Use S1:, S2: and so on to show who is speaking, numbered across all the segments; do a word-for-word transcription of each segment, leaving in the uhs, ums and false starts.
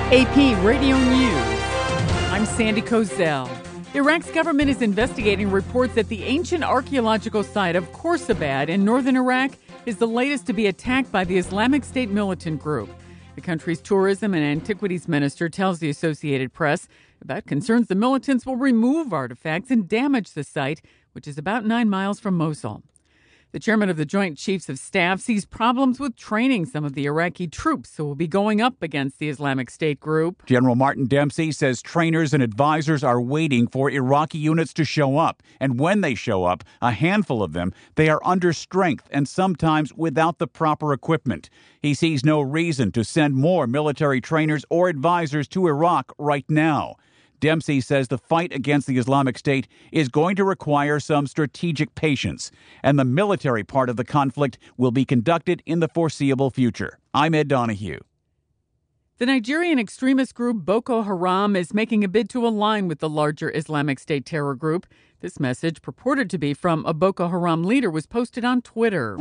S1: A P Radio News. I'm Sandy Kozel. Iraq's government is investigating reports that the ancient archaeological site of Khorsabad in northern Iraq is the latest to be attacked by the Islamic State militant group. The country's tourism and antiquities minister tells the Associated Press about concerns the militants will remove artifacts and damage the site, which is about nine miles from Mosul. The chairman of the Joint Chiefs of Staff sees problems with training some of the Iraqi troops who will be going up against the Islamic State group.
S2: General Martin Dempsey says trainers and advisors are waiting for Iraqi units to show up. And when they show up, a handful of them, they are under strength and sometimes without the proper equipment. He sees no reason to send more military trainers or advisors to Iraq right now. Dempsey says the fight against the Islamic State is going to require some strategic patience, and the military part of the conflict will be conducted in the foreseeable future. I'm Ed Donahue.
S1: The Nigerian extremist group Boko Haram is making a bid to align with the larger Islamic State terror group. This message, purported to be from a Boko Haram leader, was posted on Twitter.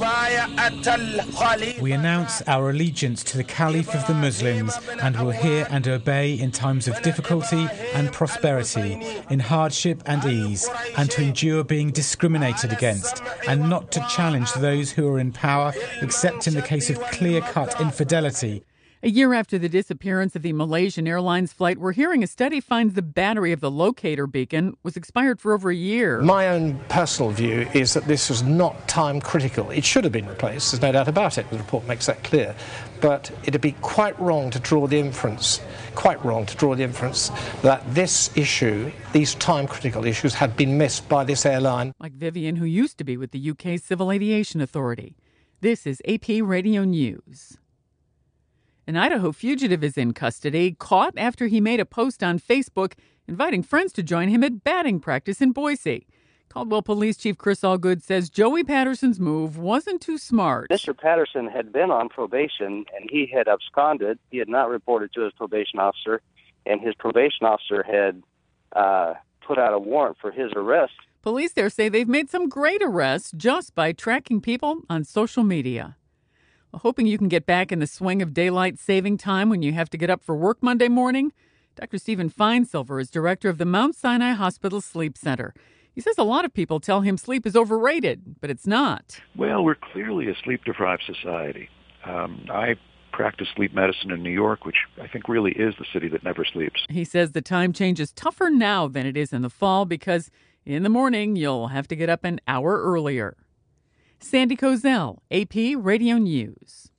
S3: We announce our allegiance to the Caliph of the Muslims and will hear and obey in times of difficulty and prosperity, in hardship and ease, and to endure being discriminated against, and not to challenge those who are in power except in the case of clear-cut infidelity.
S1: A year after the disappearance of the Malaysian Airlines flight, we're hearing a study finds the battery of the locator beacon was expired for over a year.
S4: My own personal view is that this was not time critical. It should have been replaced, there's no doubt about it. The report makes that clear. But it'd be quite wrong to draw the inference, quite wrong to draw the inference that this issue, these time critical issues, had been missed by this airline.
S1: Like Vivian, who used to be with the U K Civil Aviation Authority. This is A P Radio News. An Idaho fugitive is in custody, caught after he made a post on Facebook inviting friends to join him at batting practice in Boise. Caldwell Police Chief Chris Allgood says Joey Patterson's move wasn't too smart.
S5: Mister Patterson had been on probation, and he had absconded. He had not reported to his probation officer, and his probation officer had uh, put out a warrant for his arrest.
S1: Police there say they've made some great arrests just by tracking people on social media. Hoping you can get back in the swing of daylight saving time when you have to get up for work Monday morning? Doctor Stephen Feinsilver is director of the Mount Sinai Hospital Sleep Center. He says a lot of people tell him sleep is overrated, but it's not.
S6: Well, we're clearly a sleep-deprived society. Um, I practice sleep medicine in New York, which I think really is the city that never sleeps.
S1: He says the time change is tougher now than it is in the fall because in the morning you'll have to get up an hour earlier. Sandy Kozel, A P Radio News.